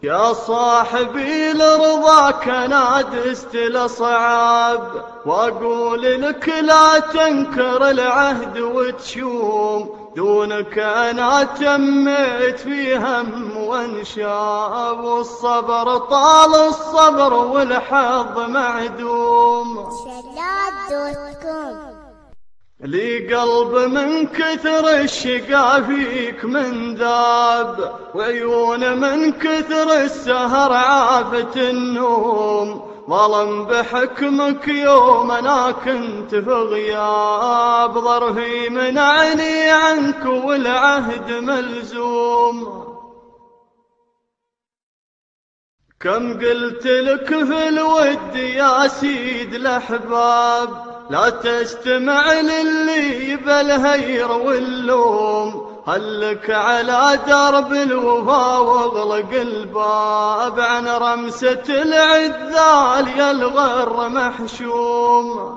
يا صاحبي لرضاك انا دست الأصعاب، واقول لك لا تنكر العهد وتشوم، دونك انا تميت في هم وانشاب، والصبر طال الصبر والحظ معدوم. لي قلب من كثر الشقا فيك من ذاب، وعيون من كثر السهر عافت النوم، ظلم بحكمك يوم انا كنت في غياب، ظرفي منعني عنك والعهد ملزوم. كم قلت لك في الود يا سيد الأحباب، لا تستمع للي بالهير واللوم، هلك على درب الوفا واغلق الباب، عن رمسة العذال يا الغر محشوم.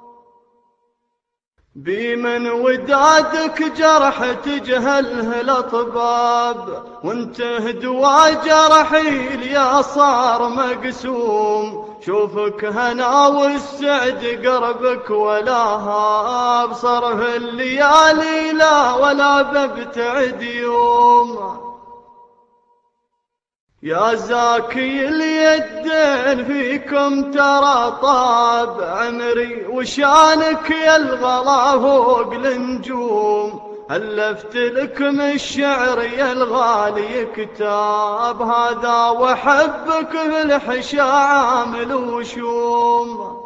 بي من ودادك جرح تجهله الأطباب، وانت هدوى جرحي يا صار مقسوم، شوفك هنا والسعد قربك ولا هاب، صرف الليالي لا ولا ببتعد يوم. يا زاكي اليدين فيكم ترى طاب عمري، وشانك يا الغلا فوق النجوم، ألفت لكم الشعر يا الغالي كتاب، هذا وحبك في الحشا عامل وشوم،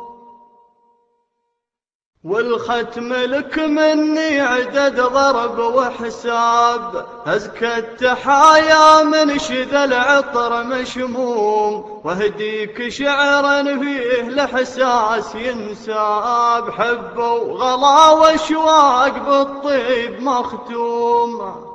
والختم لك مني عدد ضرب وحساب، أزكى التحايا من شذا العطر مشموم، واهديك شعرا فيه الإحساس ينساب، حب وغلا واشواق بالطيب مختوم.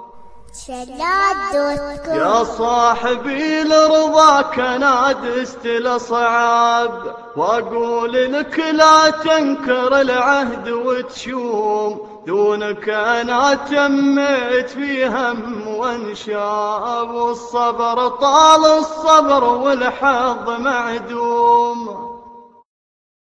يا صاحبي لرضاك انا دست الأصعاب، واقول لك لا تنكر العهد وتشوم، دونك انا تميت في هم وانشاب، والصبر طال الصبر والحظ معدوم.